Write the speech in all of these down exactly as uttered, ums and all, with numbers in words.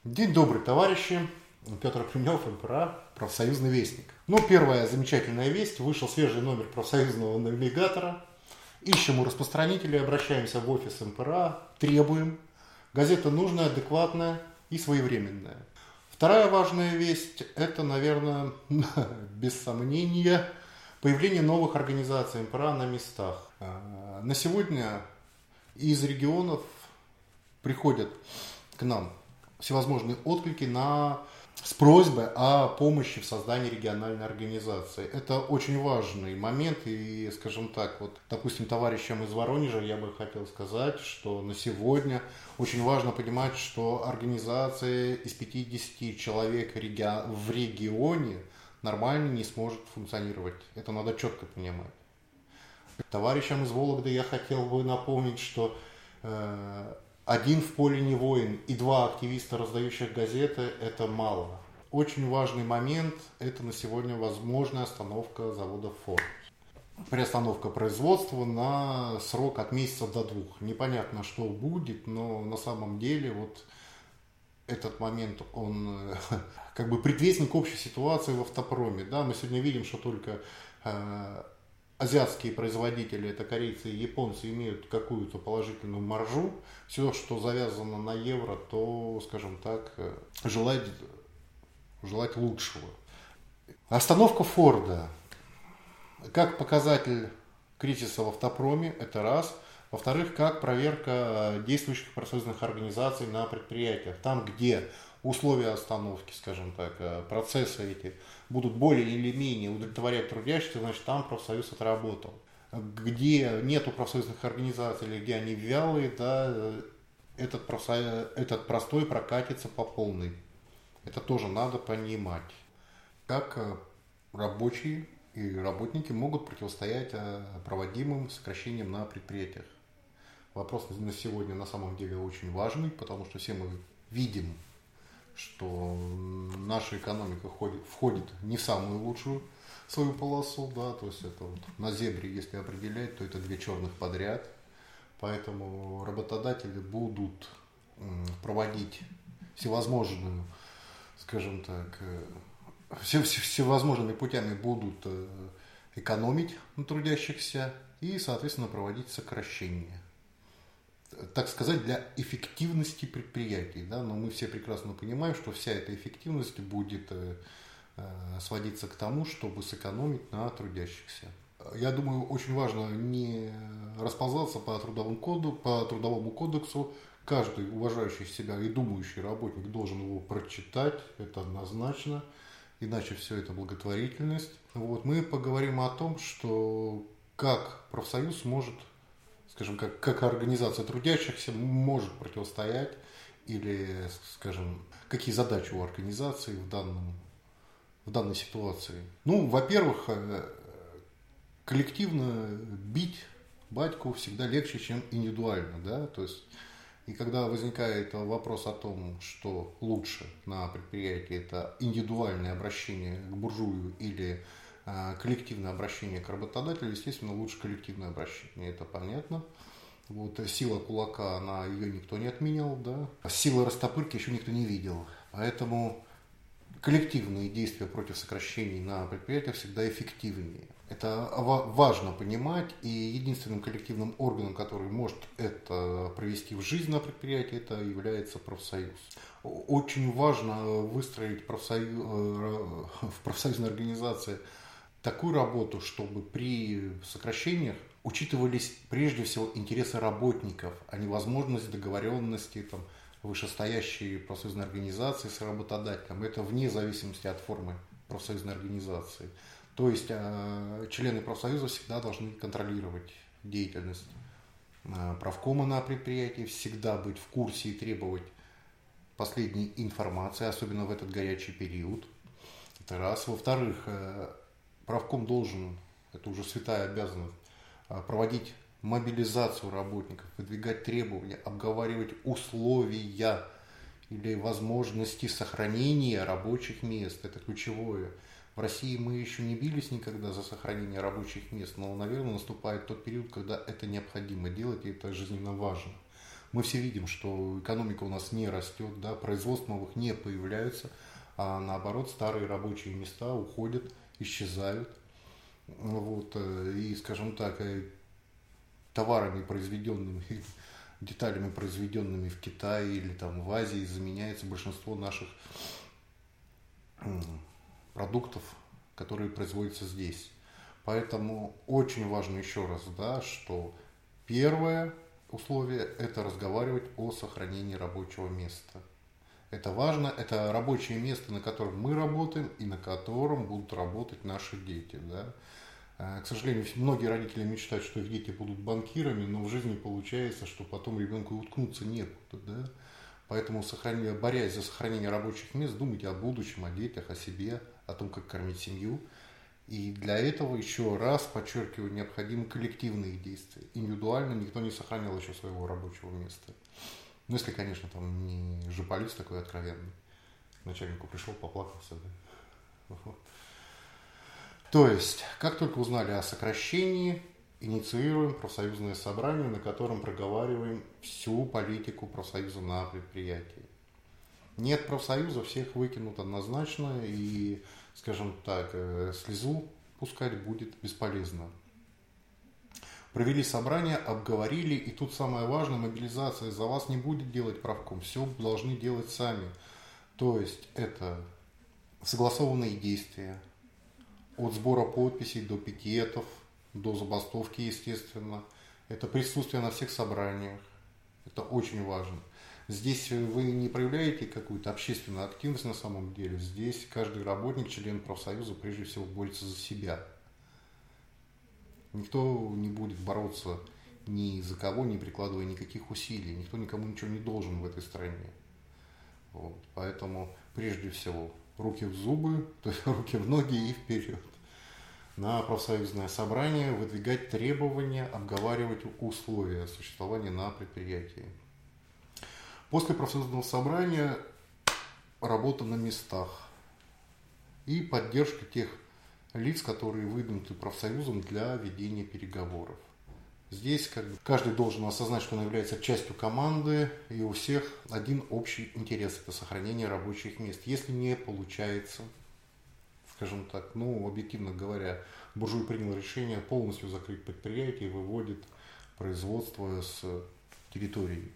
День добрый, товарищи. Петр Клюнев, эн пэ эр а, профсоюзный вестник. Ну, первая замечательная весть. Вышел свежий номер профсоюзного навигатора. Ищем у распространителей, обращаемся в офис эн пэ эр а, требуем. Газета нужная, адекватная и своевременная. Вторая важная весть – это, наверное, без сомнения, появление новых организаций эн пэ эр а на местах. На сегодня из регионов приходят к нам всевозможные отклики на, с просьбой о помощи в создании региональной организации. Это очень важный момент, и, скажем так, вот, допустим, товарищам из Воронежа я бы хотел сказать, что на сегодня очень важно понимать, что организация из пятидесяти человек в регионе нормально не сможет функционировать. Это надо четко понимать. Товарищам из Вологды я хотел бы напомнить, что э, один в поле не воин и два активиста, раздающих газеты, это мало. Очень важный момент – это на сегодня возможная остановка завода Ford. Приостановка производства на срок от месяца до двух. Непонятно, что будет, но на самом деле вот этот момент, он как бы предвестник общей ситуации в автопроме. Да, мы сегодня видим, что только э, азиатские производители, это корейцы и японцы, имеют какую-то положительную маржу. Все, что завязано на евро, то, скажем так, желать, желать лучшего. Остановка Форда. Как показатель кризиса в автопроме, это раз. Во-вторых, как проверка действующих профсоюзных организаций на предприятиях. Там, где условия остановки, скажем так, процессы эти будут более или менее удовлетворять трудящихся, значит, там профсоюз отработал. Где нету профсоюзных организаций или где они вялые, да, этот, профсоюз, этот простой прокатится по полной. Это тоже надо понимать. Как рабочие и работники могут противостоять проводимым сокращениям на предприятиях. Вопрос на сегодня на самом деле очень важный, потому что все мы видим, что наша экономика входит, входит не в самую лучшую свою полосу, да, то есть это вот на зебре, если определять, то это две черных подряд, поэтому работодатели будут проводить всевозможную, скажем так, все, все, всевозможными путями будут экономить на трудящихся и, соответственно, проводить сокращения. Так сказать, для эффективности предприятий, да, но мы все прекрасно понимаем, что вся эта эффективность будет э, сводиться к тому, чтобы сэкономить на трудящихся. Я думаю, очень важно не расползаться по трудовому коду, по трудовому кодексу. Каждый уважающий себя и думающий работник должен его прочитать, это однозначно, иначе все это благотворительность. Вот. Мы поговорим о том, что как профсоюз может, скажем, как, как организация трудящихся может противостоять или, скажем, какие задачи у организации в, данном, в данной ситуации. Ну, во-первых, коллективно бить батьку всегда легче, чем индивидуально, да, то есть, и когда возникает вопрос о том, что лучше на предприятии, это индивидуальное обращение к буржую или коллективное обращение к работодателю, естественно, лучше коллективное обращение, это понятно. Вот, сила кулака, она, ее никто не отменял, да. Сила растопырки еще никто не видел. Поэтому коллективные действия против сокращений на предприятиях всегда эффективнее. Это важно понимать, и единственным коллективным органом, который может это провести в жизнь на предприятии, это является профсоюз. Очень важно выстроить профсоюз, в профсоюзной организации такую работу, чтобы при сокращениях учитывались прежде всего интересы работников, а не возможность договоренности там, вышестоящей профсоюзной организации с работодателем. Это вне зависимости от формы профсоюзной организации. То есть э, члены профсоюза всегда должны контролировать деятельность э, правкома на предприятии, всегда быть в курсе и требовать последней информации, особенно в этот горячий период. Это раз. Во-вторых, э, правком должен, это уже святая обязанность, проводить мобилизацию работников, выдвигать требования, обговаривать условия или возможности сохранения рабочих мест. Это ключевое. В России мы еще не бились никогда за сохранение рабочих мест, но, наверное, наступает тот период, когда это необходимо делать, и это жизненно важно. Мы все видим, что экономика у нас не растет, да, производств новых не появляются, а наоборот старые рабочие места уходят, исчезают. Вот, и, скажем так, товарами, произведенными, деталями, произведенными в Китае или там в Азии, заменяется большинство наших продуктов, которые производятся здесь. Поэтому очень важно еще раз, да, что первое условие – это разговаривать о сохранении рабочего места. Это важно, это рабочее место, на котором мы работаем и на котором будут работать наши дети. Да? К сожалению, многие родители мечтают, что их дети будут банкирами, но в жизни получается, что потом ребенку уткнуться некуда. Да? Поэтому, борясь за сохранение рабочих мест, думайте о будущем, о детях, о себе, о том, как кормить семью. И для этого, еще раз подчеркиваю, необходимы коллективные действия. Индивидуально никто не сохранял еще своего рабочего места. Ну, если, конечно, там не жополист такой откровенный. К начальнику пришел, поплакался. Да? Вот. То есть, как только узнали о сокращении, инициируем профсоюзное собрание, на котором проговариваем всю политику профсоюза на предприятии. Нет профсоюза, всех выкинут однозначно, и, скажем так, слезу пускать будет бесполезно. Провели собрание, обговорили, и тут самое важное, мобилизация за вас не будет делать правком, все должны делать сами. То есть это согласованные действия, от сбора подписей до пикетов, до забастовки, естественно. Это присутствие на всех собраниях, это очень важно. Здесь вы не проявляете какую-то общественную активность на самом деле, здесь каждый работник, член профсоюза прежде всего борется за себя. Никто не будет бороться ни за кого, не прикладывая никаких усилий. Никто никому ничего не должен в этой стране. Вот. Поэтому, прежде всего, руки в зубы, то есть руки в ноги и вперед. На профсоюзное собрание выдвигать требования, обговаривать условия существования на предприятии. После профсоюзного собрания работа на местах и поддержка тех лиц, которые выдвинуты профсоюзом для ведения переговоров. Здесь как бы каждый должен осознать, что он является частью команды, и у всех один общий интерес – это сохранение рабочих мест. Если не получается, скажем так, ну, объективно говоря, буржуй принял решение полностью закрыть предприятие и выводит производство с территории.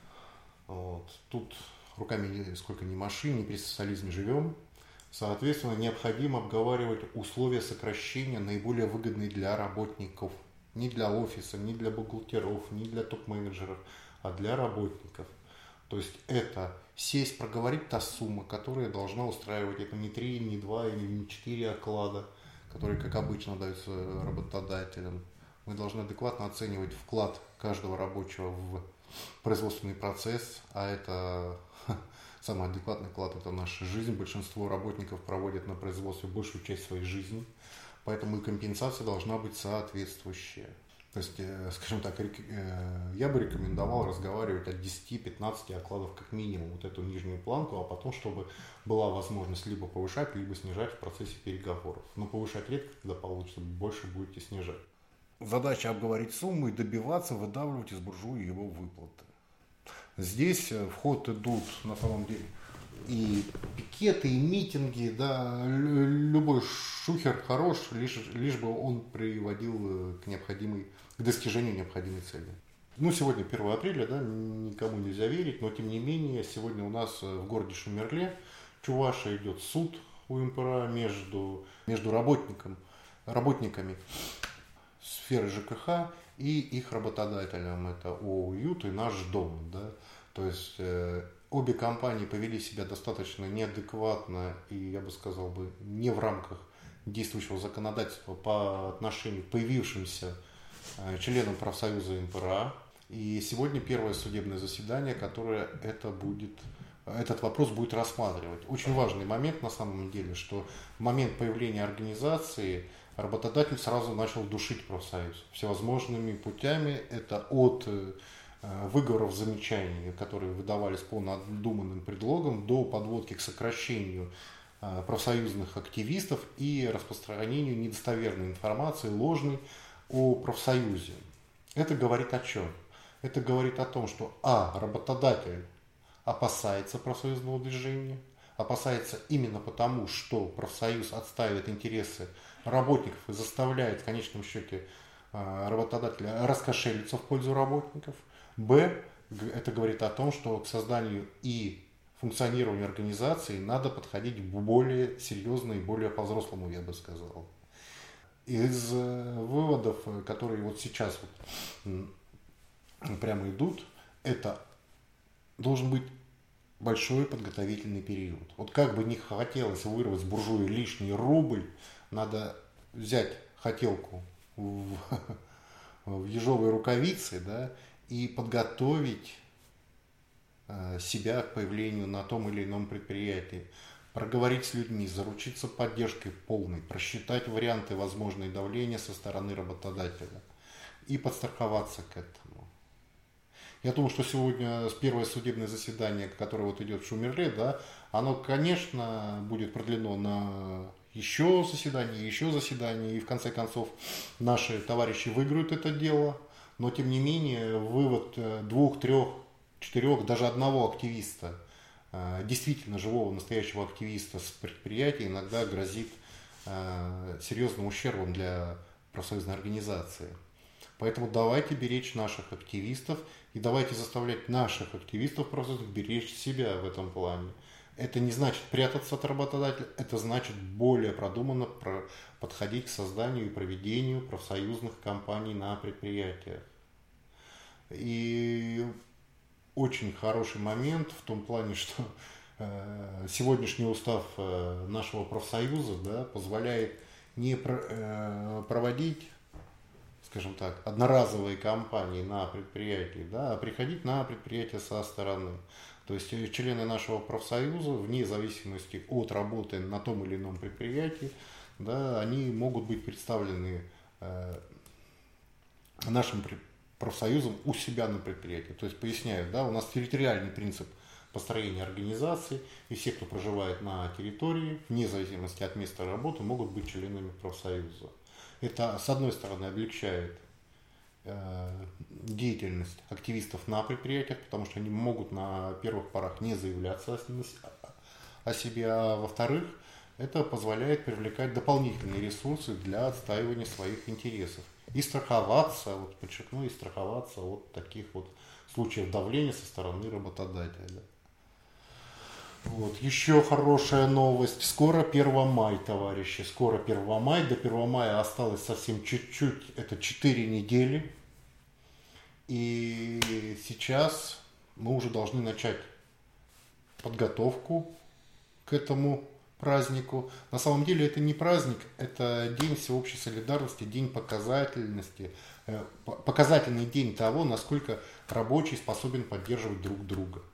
Вот. Тут руками сколько ни маши, не при социализме живем. Соответственно, необходимо обговаривать условия сокращения, наиболее выгодные для работников. Не для офиса, не для бухгалтеров, не для топ-менеджеров, а для работников. То есть это сесть, проговорить та сумма, которая должна устраивать. Это не три, не два или не четыре оклада, которые, как обычно, даются работодателям. Мы должны адекватно оценивать вклад каждого рабочего в производственный процесс, а это самый адекватный вклад – это наша жизнь. Большинство работников проводят на производстве большую часть своей жизни, поэтому и компенсация должна быть соответствующая. То есть, скажем так, я бы рекомендовал разговаривать от десяти-пятнадцати окладов как минимум, вот эту нижнюю планку, а потом, чтобы была возможность либо повышать, либо снижать в процессе переговоров. Но повышать редко, когда получится, больше будете снижать. Задача обговорить сумму и добиваться, выдавливать из буржуя его выплаты. Здесь в ход идут на самом деле и пикеты, и митинги, да, любой шухер хорош, лишь, лишь бы он приводил к необходимой, к достижению необходимой цели. Ну, сегодня первое апреля, да, никому нельзя верить, но тем не менее, сегодня у нас в городе Шумерле, Чувашия, идет суд у МПРА между, между работником, работниками сферы ЖКХ и их работодателем, это ООО «Уют» и «Наш дом». Да? То есть э, обе компании повели себя достаточно неадекватно и, я бы сказал, бы, не в рамках действующего законодательства по отношению к появившимся э, членам профсоюза МПРА. И сегодня первое судебное заседание, которое это будет, этот вопрос будет рассматривать. Очень важный момент на самом деле, что в момент появления организации работодатель сразу начал душить профсоюз всевозможными путями. Это от выговоров, замечаний, которые выдавались по надуманным предлогам, до подводки к сокращению профсоюзных активистов и распространению недостоверной информации, ложной о профсоюзе. Это говорит о чем? Это говорит о том, что а. работодатель опасается профсоюзного движения, опасается именно потому, что профсоюз отстаивает интересы работников и заставляет в конечном счете работодателя раскошелиться в пользу работников. Б. Это говорит о том, что к созданию и функционированию организации надо подходить более серьезно и более по-взрослому, я бы сказал. Из выводов, которые вот сейчас вот прямо идут, это должен быть большой подготовительный период. Вот как бы не хотелось вырвать с буржуя лишний рубль, надо взять хотелку в, в ежовые рукавицы, да, и подготовить э, себя к появлению на том или ином предприятии, проговорить с людьми, заручиться поддержкой полной, просчитать варианты возможной давления со стороны работодателя и подстраховаться к этому. Я думаю, что сегодня первое судебное заседание, которое вот идет в Шумерле, да, оно, конечно, будет продлено на еще заседание, еще заседание, и в конце концов наши товарищи выиграют это дело, но тем не менее вывод двух, трех, четырех, даже одного активиста, действительно живого, настоящего активиста с предприятия иногда грозит серьезным ущербом для профсоюзной организации. Поэтому давайте беречь наших активистов и давайте заставлять наших активистов профсоюзных беречь себя в этом плане. Это не значит прятаться от работодателя, это значит более продуманно подходить к созданию и проведению профсоюзных кампаний на предприятиях. И очень хороший момент в том плане, что э, сегодняшний устав э, нашего профсоюза, да, позволяет не про, э, проводить, скажем так, одноразовые кампании на предприятии, да, а приходить на предприятие со стороны. То есть члены нашего профсоюза, вне зависимости от работы на том или ином предприятии, да, они могут быть представлены э, нашим профсоюзом у себя на предприятии. То есть, поясняю, да, у нас территориальный принцип построения организации, и все, кто проживает на территории, вне зависимости от места работы, могут быть членами профсоюза. Это, с одной стороны, облегчает э, деятельность активистов на предприятиях, потому что они могут на первых порах не заявляться о себе, а во-вторых, это позволяет привлекать дополнительные ресурсы для отстаивания своих интересов и страховаться, вот подчеркну, и страховаться от таких вот случаев давления со стороны работодателя. Вот. Еще хорошая новость. Скоро первое мая, товарищи. Скоро первое мая. До первого мая осталось совсем чуть-чуть. Это четыре недели. И сейчас мы уже должны начать подготовку к этому празднику. На самом деле это не праздник, это день всеобщей солидарности, день показательности, показательный день того, насколько рабочий способен поддерживать друг друга.